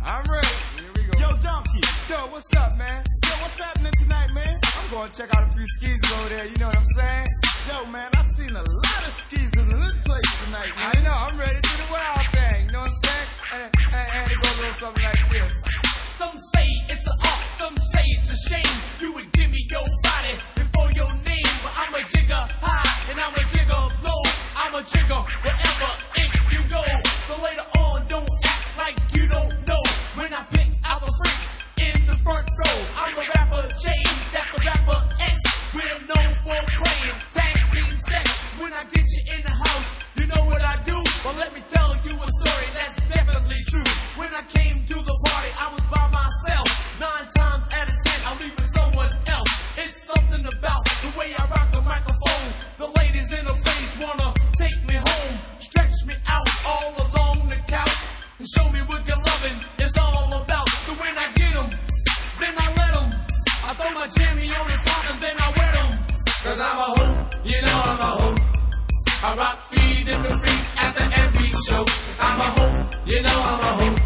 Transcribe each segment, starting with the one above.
I'm ready. Here we go. Yo, Donkey. Yo, what's up, man? Yo, what's happening tonight, man? I'm going to check out a few skeezers over there, you know what I'm saying? Yo, man, I seen a lot of skeezers in this place tonight, man. I know, I'm ready to do the wild thing, you know what I'm saying? And it goes a little something like this. Some say it's an art, some say it's a shame. You would give me your body before your name. But I'm a jigger high and I'm a jigger low. I'm a jigger wherever it you go. So later on, don't act like you don't know. When I pick out the freaks in the front row, I'm the rapper James, that's the rapper X. We're known for praying, tag team sex. When I get you in the house, you know what I do. Well, let me tell you a story that's definitely true. When I came to the party, I was by myself. 9 times out of 10, I'm leaving someone else. It's something about the way I rock the microphone. The ladies in the place wanna take me home, stretch me out all along the couch, and show me what your loving is all about. So when I get them, then I let them. I throw my jammy on the top and then I wet them. Cause I'm a hoe, you know I'm a hoe. I rock 3 different freaks after every show. Cause I'm a hoe, you know I'm a hoe.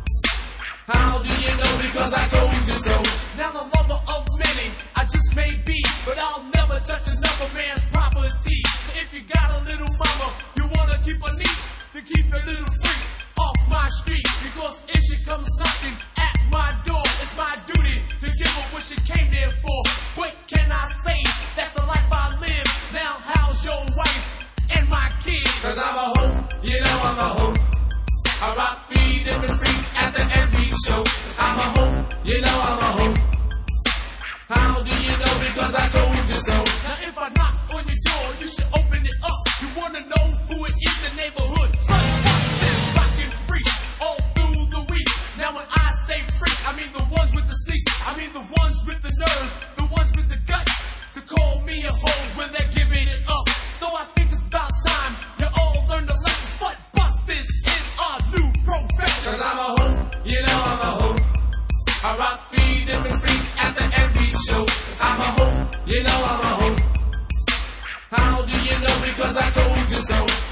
How do you know? Because I told you so. Now the lover of many, I just may be, but I'll never touch another man's property. So if you got a little mama, you wanna keep her neat, then keep the little freak off my street. Because if she comes knocking at my door, it's my duty to give her what she came there for. What can I say? That's the life I live. Now how's your wife and my kids? Cause I'm a hoe, you know I'm a hoe. I rock 3 different freaks after every show. Cause I'm a hoe, you know I'm a hoe. How do you know? Because I told you so. Now if I knock on your door, you should open it up. You wanna know who it is, the neighborhood. This rockin' freak all through the week. Now when I say freak, I mean the ones with the sneak. I mean the ones with the nerve, the ones with the guts to call me a hoe when they're giving it up. So I think it's about time you all learn the lesson. Slut busters is our new profession. Cause I'm a hoe, you know I'm a hoe. I rock 3 different freaks after every show. Cause I'm a hoe, you know I'm a hoe. How do you know? Because I told you so.